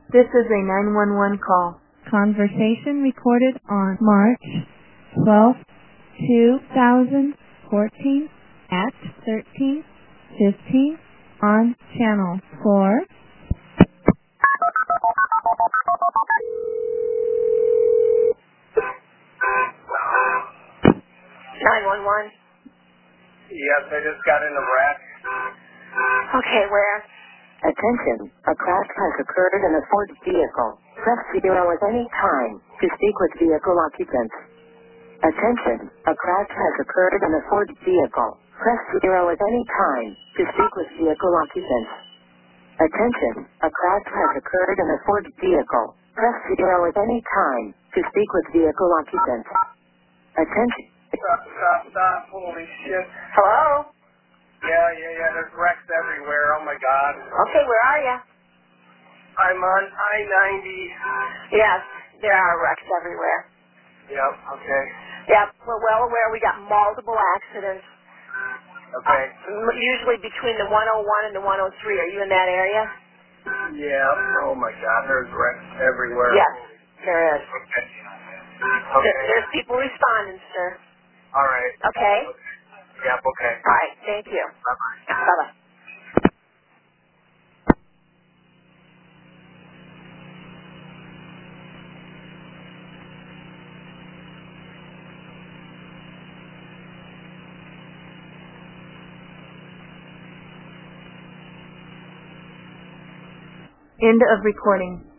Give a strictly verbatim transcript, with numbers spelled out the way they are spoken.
This is a nine one one call. Conversation recorded on March twelfth, two thousand fourteen at thirteen fifteen on channel four. nine one one. Yes, I just got in a wreck. Okay, where? Attention, a crash has occurred in a Ford vehicle. Press zero at any time to speak with vehicle occupants. Attention, a crash has occurred in a Ford vehicle. Press zero at any time to speak with vehicle occupants. Attention, a crash has occurred in a Ford vehicle. Press zero at any time to speak with vehicle occupants. Attention. Stop, stop, stop. Holy shit. Hello? Yeah, yeah, yeah. There's wrecks everywhere. Oh, my God. Okay, where are you? I'm on I ninety. Yes, there are wrecks everywhere. Yep, okay. Yep, we're well aware we got multiple accidents. Okay. M- Usually between the one oh one and the one oh three. Are you in that area? Yeah. Oh, my God. There's wrecks everywhere. Yes, there is. Okay. There, Okay. there's people responding, sir. All right. Okay? Yep, okay. All right, thank you. Bye-bye. Bye-bye. End of recording.